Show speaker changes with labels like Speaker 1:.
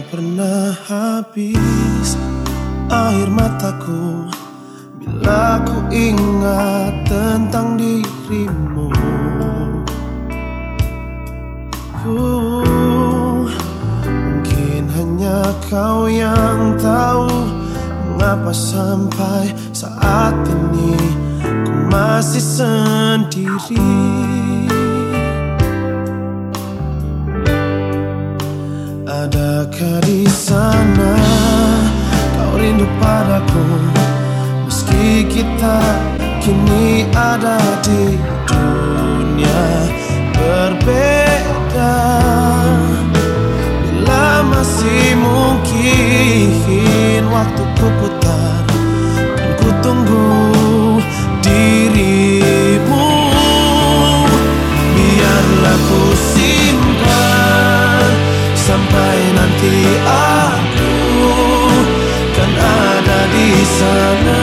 Speaker 1: pernah habis air mataku bila ku ingat tentang dirimu. Mungkin hanya kau yang tahu mengapa sampai saat ini ku masih sendiri. Adakah di sana kau rindu padaku, meski kita kini ada di dunia berbeda? Bila masih mungkin waktu ku putar dan ku tunggu dirimu, biarlah ku simpan sampai nanti aku kan ada di sana.